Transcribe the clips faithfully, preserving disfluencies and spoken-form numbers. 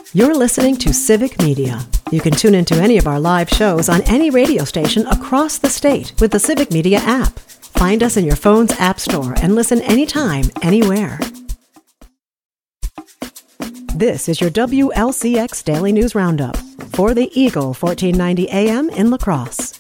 You're listening to Civic Media. You can tune into any of our live shows on any radio station across the state with the Civic Media app. Find us in your phone's app store and listen anytime, anywhere. This is your W L C X Daily News Roundup for the Eagle fourteen ninety A M in La Crosse.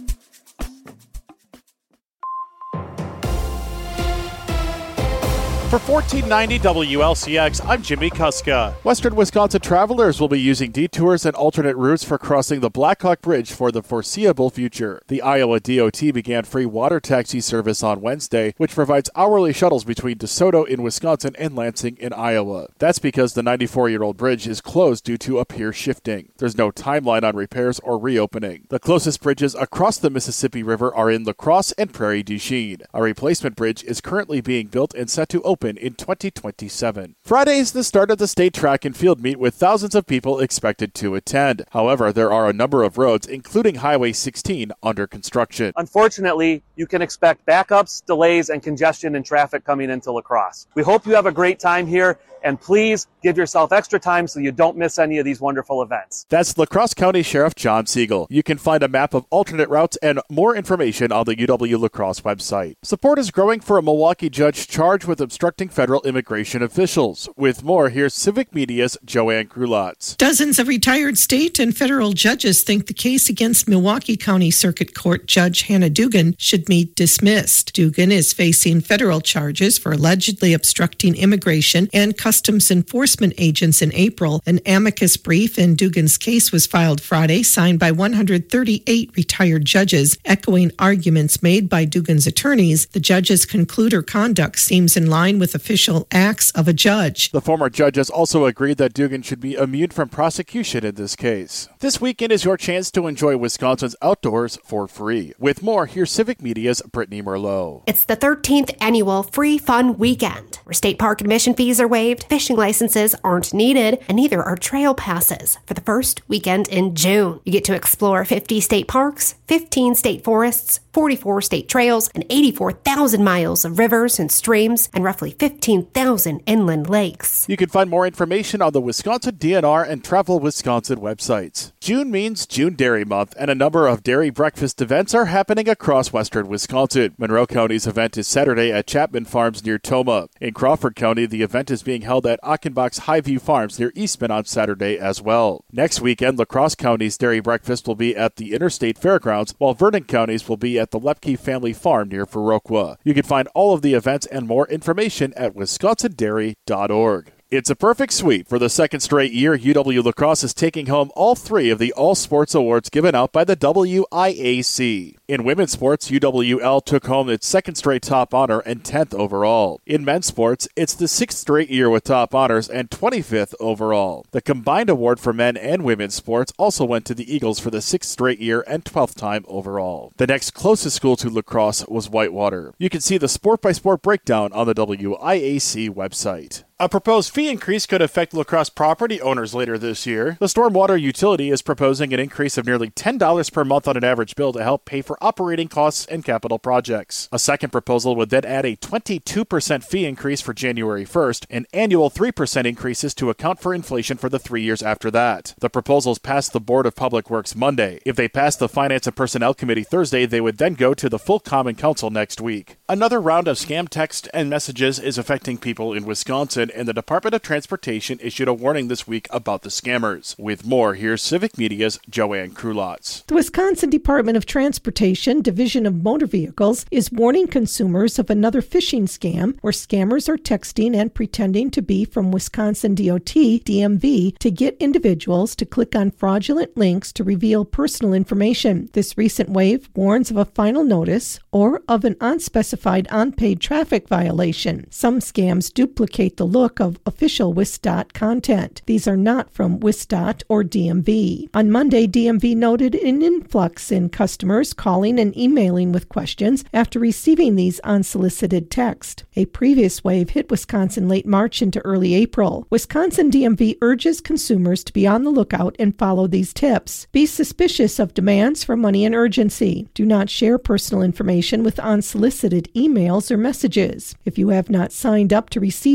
For fourteen ninety W L C X, I'm Jimmy Kuska. Western Wisconsin travelers will be using detours and alternate routes for crossing the Blackhawk Bridge for the foreseeable future. The Iowa D O T began free water taxi service on Wednesday, which provides hourly shuttles between DeSoto in Wisconsin and Lansing in Iowa. That's because the ninety-four-year-old bridge is closed due to a pier shifting. There's no timeline on repairs or reopening. The closest bridges across the Mississippi River are in La Crosse and Prairie du Chien. A replacement bridge is currently being built and set to open in twenty twenty-seven. Friday is the start of the state track and field meet with thousands of people expected to attend. However, there are a number of roads, including Highway sixteen, under construction. Unfortunately, you can expect backups, delays, and congestion in traffic coming into La Crosse. We hope you have a great time here, and please give yourself extra time so you don't miss any of these wonderful events. That's La Crosse County Sheriff John Siegel. You can find a map of alternate routes and more information on the U W La Crosse website. Support is growing for a Milwaukee judge charged with obstructing federal immigration officials. With more, here's Civic Media's Joanne Krulotz. Dozens of retired state and federal judges think the case against Milwaukee County Circuit Court Judge Hannah Dugan should be dismissed. Dugan is facing federal charges for allegedly obstructing immigration and customs enforcement agents in April. An amicus brief in Dugan's case was filed Friday, signed by one hundred thirty-eight retired judges, echoing arguments made by Dugan's attorneys. The judges conclude her conduct seems in line with official acts of a judge. The former judges also agreed that Dugan should be immune from prosecution in this case. This weekend is your chance to enjoy Wisconsin's outdoors for free. With more, here's Civic Media's Brittany Merlot. It's the thirteenth annual Free Fun Weekend, where state park admission fees are waived, fishing licenses aren't needed, and neither are trail passes for the first weekend in June. You get to explore fifty state parks, fifteen state forests, forty-four state trails, and eighty-four thousand miles of rivers and streams, and roughly fifteen thousand inland lakes. You can find more information on the Wisconsin D N R and Travel Wisconsin websites. June means June Dairy Month, and a number of dairy breakfast events are happening across western Wisconsin. Monroe County's event is Saturday at Chapman Farms near Tomah. In Crawford County, the event is being held at Achenbach's Highview Farms near Eastman on Saturday as well. Next weekend, La Crosse County's dairy breakfast will be at the Interstate Fairgrounds, while Vernon County's will be at the Lepke Family Farm near Viroqua. You can find all of the events and more information at wisconsin dairy dot org. It's a perfect sweep. For the second straight year, U W La Crosse is taking home all three of the All Sports Awards given out by the W I A C. In women's sports, U W L took home its second straight top honor and tenth overall. In men's sports, it's the sixth straight year with top honors and twenty-fifth overall. The combined award for men and women's sports also went to the Eagles for the sixth straight year and twelfth time overall. The next closest school to La Crosse was Whitewater. You can see the sport-by-sport breakdown on the W I A C website. A proposed fee increase could affect La Crosse property owners later this year. The stormwater utility is proposing an increase of nearly ten dollars per month on an average bill to help pay for operating costs and capital projects. A second proposal would then add a twenty-two percent fee increase for January first and annual three percent increases to account for inflation for the three years after that. The proposals passed the Board of Public Works Monday. If they passed the Finance and Personnel Committee Thursday, they would then go to the full Common Council next week. Another round of scam text and messages is affecting people in Wisconsin, and the Department of Transportation issued a warning this week about the scammers. With more, here's Civic Media's Joanne Krulotz. The Wisconsin Department of Transportation Division of Motor Vehicles is warning consumers of another phishing scam where scammers are texting and pretending to be from Wisconsin D O T, D M V, to get individuals to click on fraudulent links to reveal personal information. This recent wave warns of a final notice or of an unspecified unpaid traffic violation. Some scams duplicate the look of official WisDOT content. These are not from WisDOT or D M V. On Monday, D M V noted an influx in customers calling and emailing with questions after receiving these unsolicited texts. A previous wave hit Wisconsin late March into early April. Wisconsin D M V urges consumers to be on the lookout and follow these tips. Be suspicious of demands for money and urgency. Do not share personal information with unsolicited emails or messages. If you have not signed up to receive emails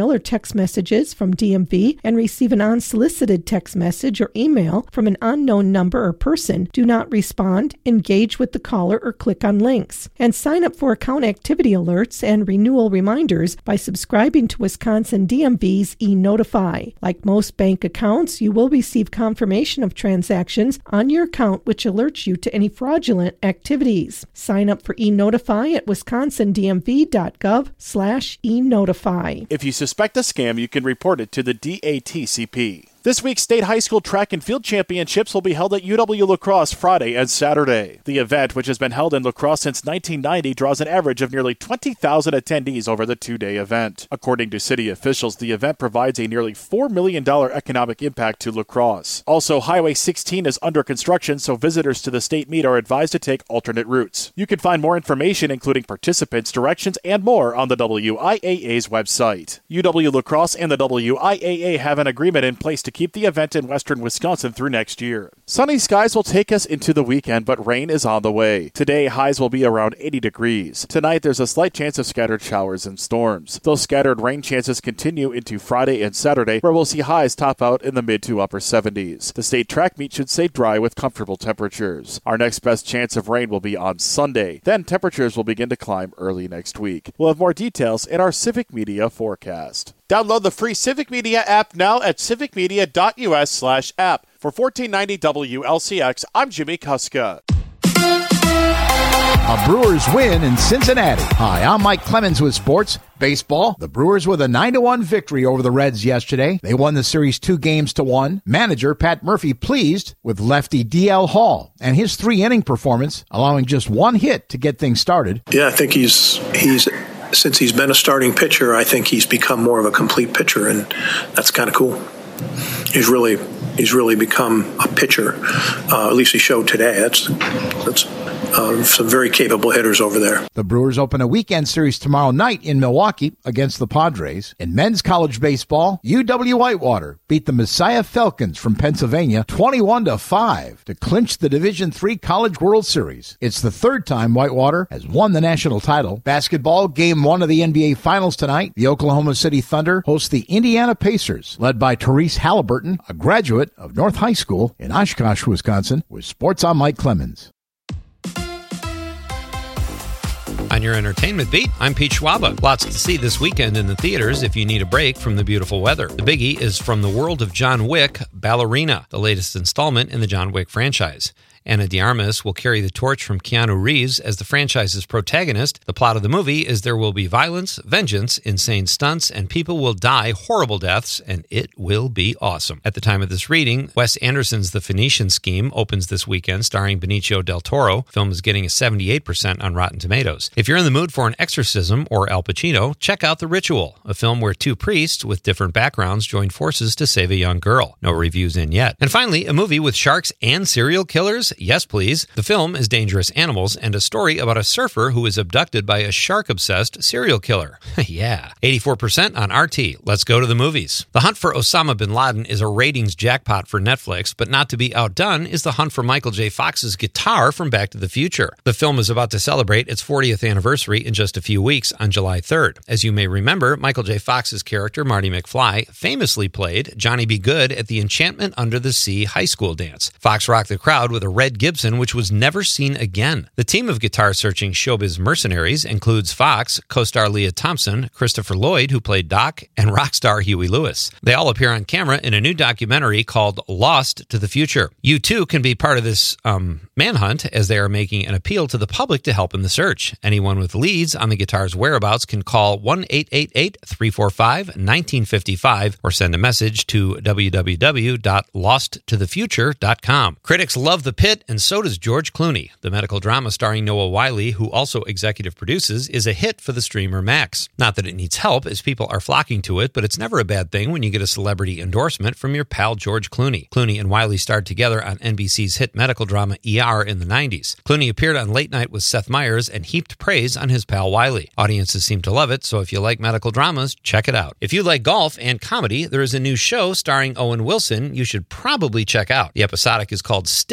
email or text messages from D M V and receive an unsolicited text message or email from an unknown number or person, do not respond, engage with the caller, or click on links. And sign up for account activity alerts and renewal reminders by subscribing to Wisconsin D M V's e-Notify. Like most bank accounts, you will receive confirmation of transactions on your account, which alerts you to any fraudulent activities. Sign up for e-Notify at wisconsindmv.gov slash e-Notify. If you suspect a scam, you can report it to the D A T C P. This week's state high school track and field championships will be held at U W La Crosse Friday and Saturday. The event, which has been held in La Crosse since nineteen ninety, draws an average of nearly twenty thousand attendees over the two-day event. According to city officials, the event provides a nearly four million dollars economic impact to La Crosse. Also, Highway sixteen is under construction, so visitors to the state meet are advised to take alternate routes. You can find more information, including participants, directions, and more on the W I A A's website. U W La Crosse and the W I A A have an agreement in place to keep the event in western Wisconsin through next year. Sunny skies will take us into the weekend, but rain is on the way. Today, highs will be around eighty degrees. Tonight, there's a slight chance of scattered showers and storms. Those scattered rain chances continue into Friday and Saturday, where we'll see highs top out in the mid to upper seventies. The state track meet should stay dry with comfortable temperatures. Our next best chance of rain will be on Sunday. Then temperatures will begin to climb early next week. We'll have more details in our Civic Media forecast. Download the free Civic Media app now at civicmedia.us slash app. For fourteen ninety W L C X, I'm Jimmy Kuska. A Brewers win in Cincinnati. Hi, I'm Mike Clemens with sports. Baseball, the Brewers with a nine to one victory over the Reds yesterday. They won the series two games to one. Manager Pat Murphy pleased with lefty D L Hall and his three-inning performance, allowing just one hit to get things started. Yeah, I think he's he's since he's been a starting pitcher, I think he's become more of a complete pitcher, and that's kind of cool. He's really he's really become a pitcher. Uh, at least he showed today. That's that's. Uh, some very capable hitters over there. The Brewers open a weekend series tomorrow night in Milwaukee against the Padres. In men's college baseball, U W Whitewater beat the Messiah Falcons from Pennsylvania twenty-one to five to clinch the Division three College World Series. It's the third time Whitewater has won the national title. Basketball, game one of the N B A Finals tonight. The Oklahoma City Thunder host the Indiana Pacers, led by Therese Halliburton, a graduate of North High School in Oshkosh, Wisconsin. With sports, I'm Mike Clemens. On your entertainment beat, I'm Pete Schwaba. Lots to see this weekend in the theaters if you need a break from the beautiful weather. The biggie is from the world of John Wick, Ballerina, the latest installment in the John Wick franchise. Ana de Armas will carry the torch from Keanu Reeves as the franchise's protagonist. The plot of the movie is there will be violence, vengeance, insane stunts, and people will die horrible deaths, and it will be awesome. At the time of this reading, Wes Anderson's The Phoenician Scheme opens this weekend, starring Benicio del Toro. The film is getting a seventy-eight percent on Rotten Tomatoes. If you're in the mood for an exorcism or Al Pacino, check out The Ritual, a film where two priests with different backgrounds join forces to save a young girl. No reviews in yet. And finally, a movie with sharks and serial killers. Yes, please. The film is Dangerous Animals and a story about a surfer who is abducted by a shark-obsessed serial killer. Yeah. eighty-four percent on R T. Let's go to the movies. The Hunt for Osama bin Laden is a ratings jackpot for Netflix, but not to be outdone is the hunt for Michael J. Fox's guitar from Back to the Future. The film is about to celebrate its fortieth anniversary in just a few weeks on July third. As you may remember, Michael J. Fox's character, Marty McFly, famously played Johnny B. Good at the Enchantment Under the Sea high school dance. Fox rocked the crowd with a red Gibson, which was never seen again. The team of guitar-searching showbiz mercenaries includes Fox, co-star Leah Thompson, Christopher Lloyd, who played Doc, and rock star Huey Lewis. They all appear on camera in a new documentary called Lost to the Future. You, too, can be part of this um, manhunt, as they are making an appeal to the public to help in the search. Anyone with leads on the guitar's whereabouts can call one eight eight eight, three four five, one nine five five or send a message to w w w dot lost to the future dot com. Critics love The Pit, and so does George Clooney. The medical drama starring Noah Wyle, who also executive produces, is a hit for the streamer Max. Not that it needs help, as people are flocking to it, but it's never a bad thing when you get a celebrity endorsement from your pal George Clooney. Clooney and Wyle starred together on N B C's hit medical drama E R in the nineties. Clooney appeared on Late Night with Seth Meyers and heaped praise on his pal Wyle. Audiences seem to love it, so if you like medical dramas, check it out. If you like golf and comedy, there is a new show starring Owen Wilson you should probably check out. The episodic is called Stick and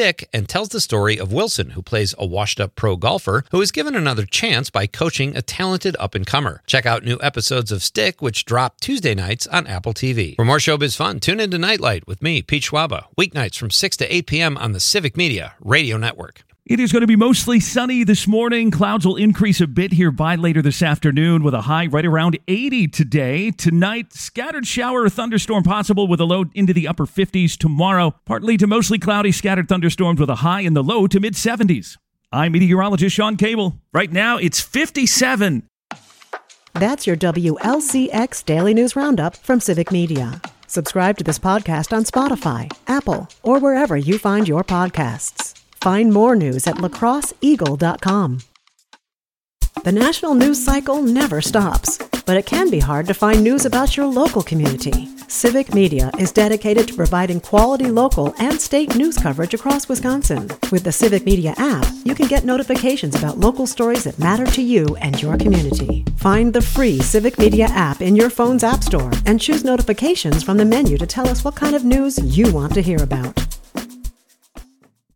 and tells the story of Wilson, who plays a washed-up pro golfer who is given another chance by coaching a talented up-and-comer. Check out new episodes of Stick, which drop Tuesday nights on Apple T V. For more showbiz fun, tune into Nightlight with me, Pete Schwaba, weeknights from six to eight p.m. on the Civic Media Radio Network. It is going to be mostly sunny this morning. Clouds will increase a bit here by later this afternoon with a high right around eighty today. Tonight, scattered shower or thunderstorm possible with a low into the upper fifties. Tomorrow, partly to mostly cloudy scattered thunderstorms with a high in the low to mid seventies. I'm meteorologist Sean Cable. Right now, it's fifty-seven. That's your W L C X Daily News Roundup from Civic Media. Subscribe to this podcast on Spotify, Apple, or wherever you find your podcasts. Find more news at lacrosse eagle dot com. The national news cycle never stops, but it can be hard to find news about your local community. Civic Media is dedicated to providing quality local and state news coverage across Wisconsin. With the Civic Media app, you can get notifications about local stories that matter to you and your community. Find the free Civic Media app in your phone's app store and choose notifications from the menu to tell us what kind of news you want to hear about.